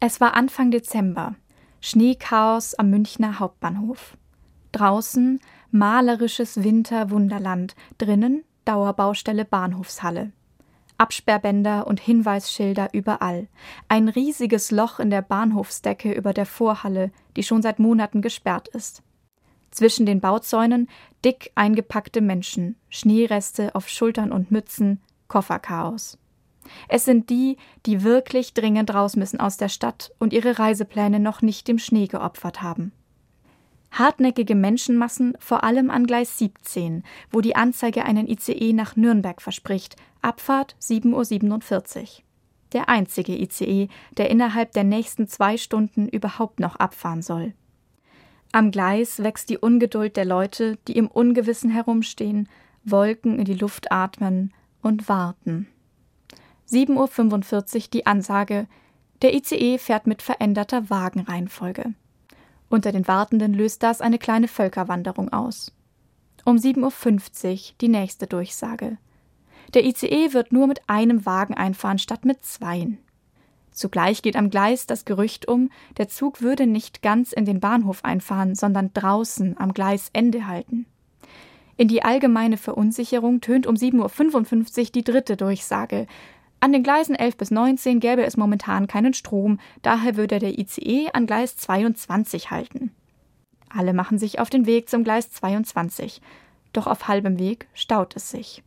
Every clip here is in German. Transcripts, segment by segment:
Es war Anfang Dezember. Schneechaos am Münchner Hauptbahnhof. Draußen malerisches Winterwunderland, drinnen Dauerbaustelle Bahnhofshalle. Absperrbänder und Hinweisschilder überall. Ein riesiges Loch in der Bahnhofsdecke über der Vorhalle, die schon seit Monaten gesperrt ist. Zwischen den Bauzäunen dick eingepackte Menschen, Schneereste auf Schultern und Mützen, Kofferchaos. Es sind die, die wirklich dringend raus müssen aus der Stadt und ihre Reisepläne noch nicht dem Schnee geopfert haben. Hartnäckige Menschenmassen, vor allem an Gleis 17, wo die Anzeige einen ICE nach Nürnberg verspricht, Abfahrt 7:47 Uhr. Der einzige ICE, der innerhalb der nächsten 2 Stunden überhaupt noch abfahren soll. Am Gleis wächst die Ungeduld der Leute, die im Ungewissen herumstehen, Wolken in die Luft atmen und warten. 7:45 Uhr die Ansage, der ICE fährt mit veränderter Wagenreihenfolge. Unter den Wartenden löst das eine kleine Völkerwanderung aus. Um 7:50 Uhr die nächste Durchsage. Der ICE wird nur mit einem Wagen einfahren statt mit 2. Zugleich geht am Gleis das Gerücht um, der Zug würde nicht ganz in den Bahnhof einfahren, sondern draußen am Gleisende halten. In die allgemeine Verunsicherung tönt um 7:55 Uhr die dritte Durchsage. An den Gleisen 11 bis 19 gäbe es momentan keinen Strom, daher würde der ICE an Gleis 22 halten. Alle machen sich auf den Weg zum Gleis 22, doch auf halbem Weg staut es sich.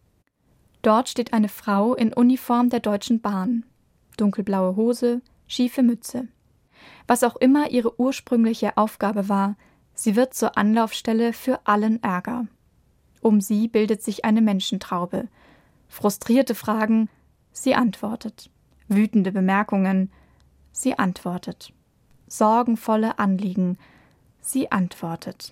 Dort steht eine Frau in Uniform der Deutschen Bahn. Dunkelblaue Hose, schiefe Mütze. Was auch immer ihre ursprüngliche Aufgabe war, sie wird zur Anlaufstelle für allen Ärger. Um sie bildet sich eine Menschentraube. Frustrierte Fragen, sie antwortet. Wütende Bemerkungen, sie antwortet. Sorgenvolle Anliegen, sie antwortet.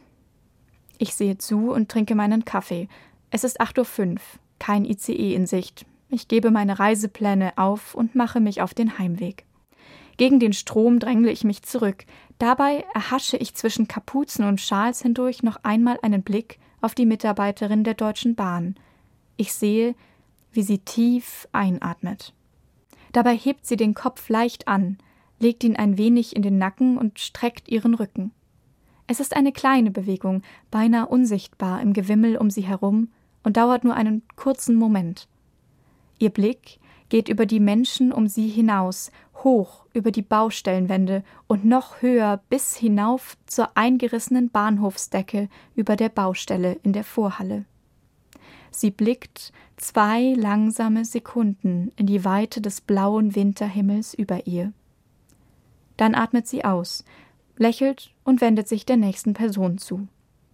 Ich sehe zu und trinke meinen Kaffee. Es ist 8:05 Uhr, kein ICE in Sicht. Ich gebe meine Reisepläne auf und mache mich auf den Heimweg. Gegen den Strom drängle ich mich zurück. Dabei erhasche ich zwischen Kapuzen und Schals hindurch noch einmal einen Blick auf die Mitarbeiterin der Deutschen Bahn. Ich sehe, wie sie tief einatmet. Dabei hebt sie den Kopf leicht an, legt ihn ein wenig in den Nacken und streckt ihren Rücken. Es ist eine kleine Bewegung, beinahe unsichtbar im Gewimmel um sie herum und dauert nur einen kurzen Moment. Ihr Blick geht über die Menschen um sie hinaus, hoch über die Baustellenwände und noch höher bis hinauf zur eingerissenen Bahnhofsdecke über der Baustelle in der Vorhalle. Sie blickt 2 langsame Sekunden in die Weite des blauen Winterhimmels über ihr. Dann atmet sie aus, lächelt und wendet sich der nächsten Person zu.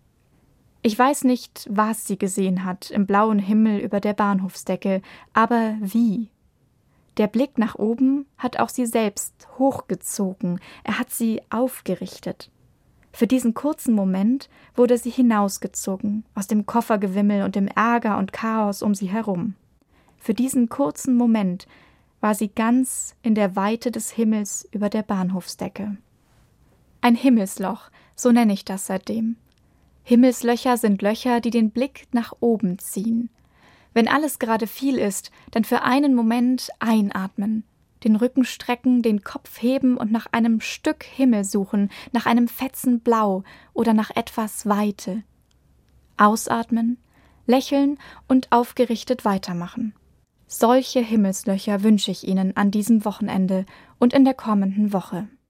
Ich weiß nicht, was sie gesehen hat im blauen Himmel über der Bahnhofsdecke, aber wie. Der Blick nach oben hat auch sie selbst hochgezogen, er hat sie aufgerichtet. Für diesen kurzen Moment wurde sie hinausgezogen, aus dem Koffergewimmel und dem Ärger und Chaos um sie herum. Für diesen kurzen Moment war sie ganz in der Weite des Himmels über der Bahnhofsdecke. Ein Himmelsloch, so nenne ich das seitdem. Himmelslöcher sind Löcher, die den Blick nach oben ziehen. Wenn alles gerade viel ist, dann für einen Moment einatmen, den Rücken strecken, den Kopf heben und nach einem Stück Himmel suchen, nach einem Fetzen Blau oder nach etwas Weite. Ausatmen, lächeln und aufgerichtet weitermachen. Solche Himmelslöcher wünsche ich Ihnen an diesem Wochenende und in der kommenden Woche.